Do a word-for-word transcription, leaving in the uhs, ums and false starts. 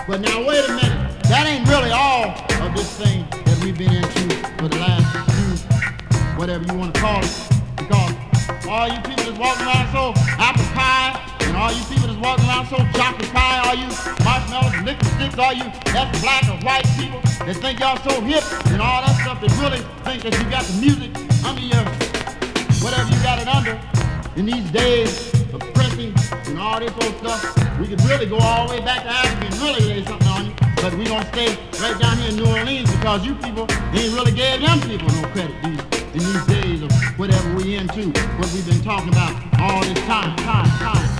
But now wait a minute, that ain't really all of this thing that we've been into for the last few, whatever you want to call it. Because all you people that's walking around so apple pie, and all you people that's walking around so chocolate pie, all you marshmallows and liquor sticks, all you that's black or white people that think y'all so hip and all that stuff, that really think that you got the music under your, whatever you got it under, in these days of printing and all this old stuff. We could really go all the way back to Africa and really lay something on you, but we're going to stay right down here in New Orleans because you people ain't really gave them people no credit these, in these days of whatever we into, what we've been talking about all this time, time, time.